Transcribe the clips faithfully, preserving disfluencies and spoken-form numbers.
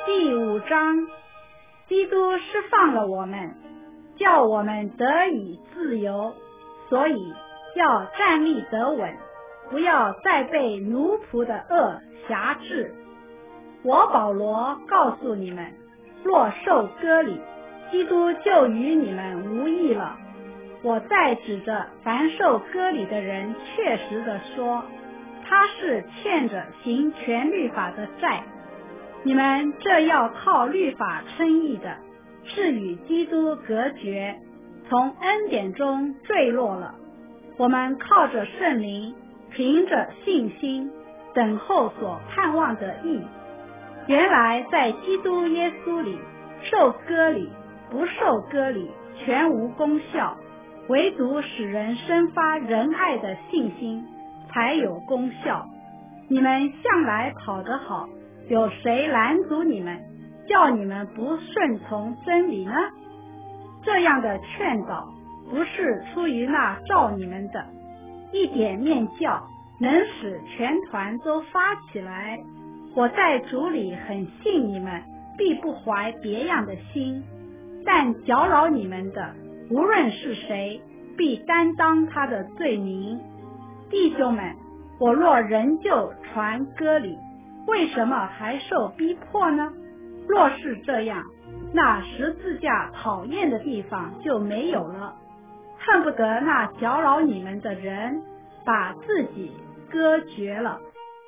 第五章，基督释放了我们，叫我们得以自由，所以要站立得稳，不要再被奴仆的恶辖制。我保罗告诉你们，若受割礼，基督就与你们无异了。我再指着凡受割礼的人确实地说，他是欠着行全律法的债。你们这要靠律法称义的，是与基督隔绝，从恩典中坠落了。我们靠着圣灵，凭着信心等候所盼望的义。原来在基督耶稣里，受割礼不受割礼全无功效，唯独使人生发仁爱的信心才有功效。你们向来跑得好，有谁拦阻你们，叫你们不顺从真理呢？这样的劝导不是出于那召你们的，一点面教能使全团都发起来。我在主里很信你们，必不怀别样的心，但搅扰你们的，无论是谁，必担当他的罪名。弟兄们，我若仍旧传割礼，为什么还受逼迫呢？若是这样，那十字架讨厌的地方就没有了。恨不得那搅扰你们的人把自己割绝了。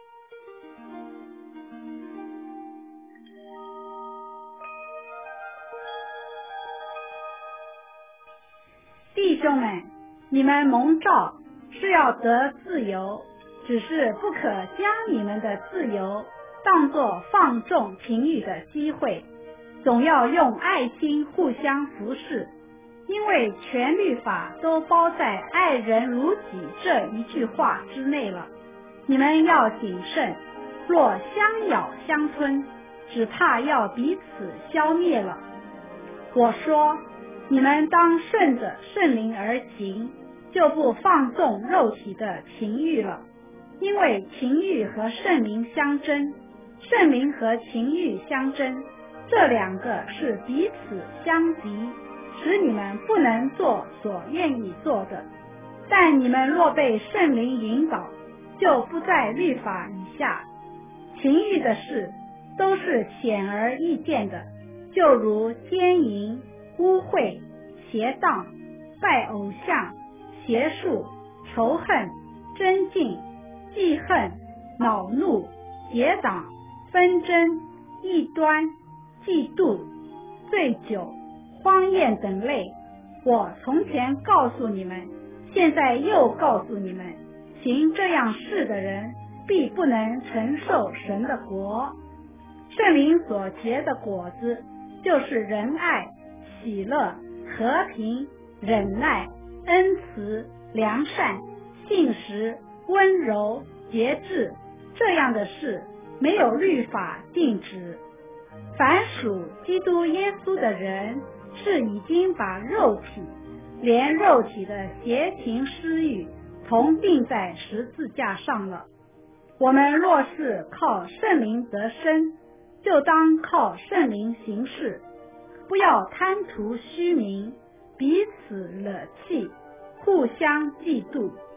弟兄们，你们蒙召是要得自由，只是不可将你们的自由当作放纵情欲的机会，总要用爱心互相服侍，因为全律法都包在爱人如己这一句话之内了。你们要谨慎，若相咬相吞，只怕要彼此消灭了。我说，你们当顺着圣灵而行，就不放纵肉体的情欲了。因为情欲和圣灵相争，圣灵和情欲相争，这两个是彼此相敌，使你们不能做所愿意做的。但你们若被圣灵引导，就不在律法以下。情欲的事都是显而易见的，就如奸淫、污秽、邪荡、拜偶像、邪术、仇恨、争竞、记恨、恼怒、结党、纷争、异端、嫉妒、醉酒、荒宴等类。我从前告诉你们，现在又告诉你们，行这样事的人必不能承受神的国。圣灵所结的果子，就是仁爱、喜乐、和平、忍耐、恩慈、良善、信实、温柔、节制，这样的事没有律法禁止。凡属基督耶稣的人，是已经把肉体连肉体的邪情私欲同钉在十字架上了。我们若是靠圣灵得生，就当靠圣灵行事，不要贪图虚名，彼此惹气，互相嫉妒。